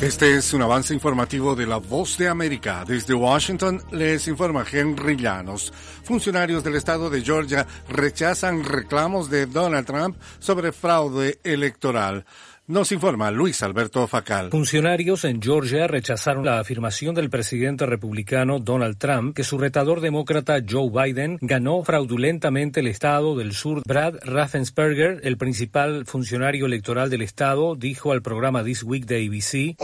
Este es un avance informativo de La Voz de América. Desde Washington les informa Henry Llanos. Funcionarios del estado de Georgia rechazan reclamos de Donald Trump sobre fraude electoral. Nos informa Luis Alberto Facal. Funcionarios en Georgia rechazaron la afirmación del presidente republicano Donald Trump que su retador demócrata Joe Biden ganó fraudulentamente el estado del sur. Brad Raffensperger, el principal funcionario electoral del estado, dijo al programa This Week de ABC: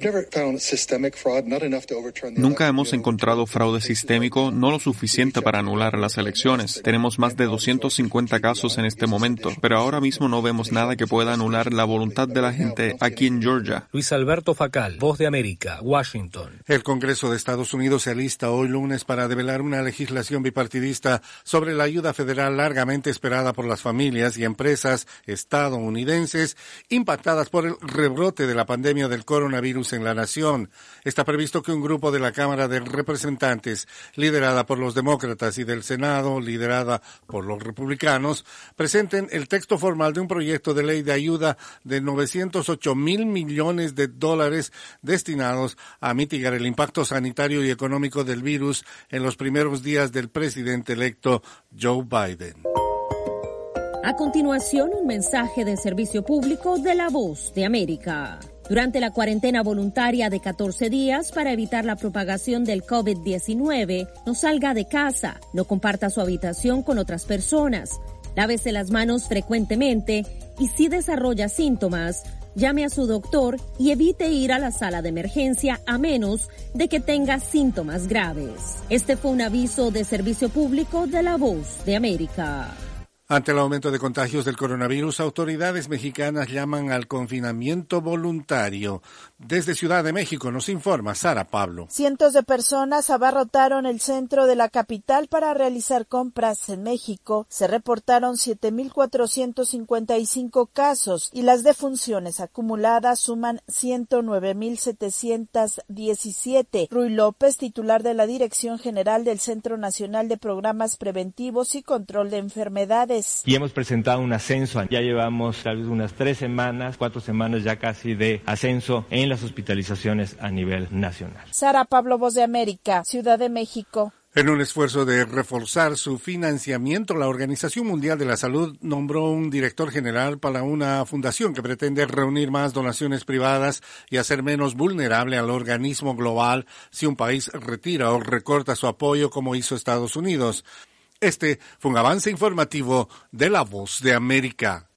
Nunca hemos encontrado fraude sistémico, no lo suficiente para anular las elecciones. Tenemos más de 250 casos en este momento, pero ahora mismo no vemos nada que pueda anular la voluntad de la gente aquí en Georgia. Luis Alberto Facal, Voz de América, Washington. El Congreso de Estados Unidos se alista hoy lunes para develar una legislación bipartidista sobre la ayuda federal largamente esperada por las familias y empresas estadounidenses impactadas por el rebrote de la pandemia del coronavirus en la nación. Está previsto que un grupo de la Cámara de Representantes, liderada por los demócratas, y del Senado, liderada por los republicanos, presenten el texto formal de un proyecto de ley de ayuda de 908 mil millones de dólares destinados a mitigar el impacto sanitario y económico del virus en los primeros días del presidente electo Joe Biden. A continuación, un mensaje de servicio público de La Voz de América. Durante la cuarentena voluntaria de 14 días para evitar la propagación del COVID-19, no salga de casa, no comparta su habitación con otras personas, lávese las manos frecuentemente y si desarrolla síntomas, llame a su doctor y evite ir a la sala de emergencia a menos de que tenga síntomas graves. Este fue un aviso de servicio público de La Voz de América. Ante el aumento de contagios del coronavirus, autoridades mexicanas llaman al confinamiento voluntario. Desde Ciudad de México nos informa Sara Pablo. Cientos de personas abarrotaron el centro de la capital para realizar compras. En México se reportaron 7,455 casos y las defunciones acumuladas suman 109,717. Ruy López, titular de la Dirección General del Centro Nacional de Programas Preventivos y Control de Enfermedades. Y hemos presentado un ascenso, ya llevamos tal vez unas 4 semanas ya casi de ascenso en las hospitalizaciones a nivel nacional. Sara Pablo, Voz de América, Ciudad de México. En un esfuerzo de reforzar su financiamiento, la Organización Mundial de la Salud nombró un director general para una fundación que pretende reunir más donaciones privadas y hacer menos vulnerable al organismo global si un país retira o recorta su apoyo como hizo Estados Unidos. Este fue un avance informativo de La Voz de América.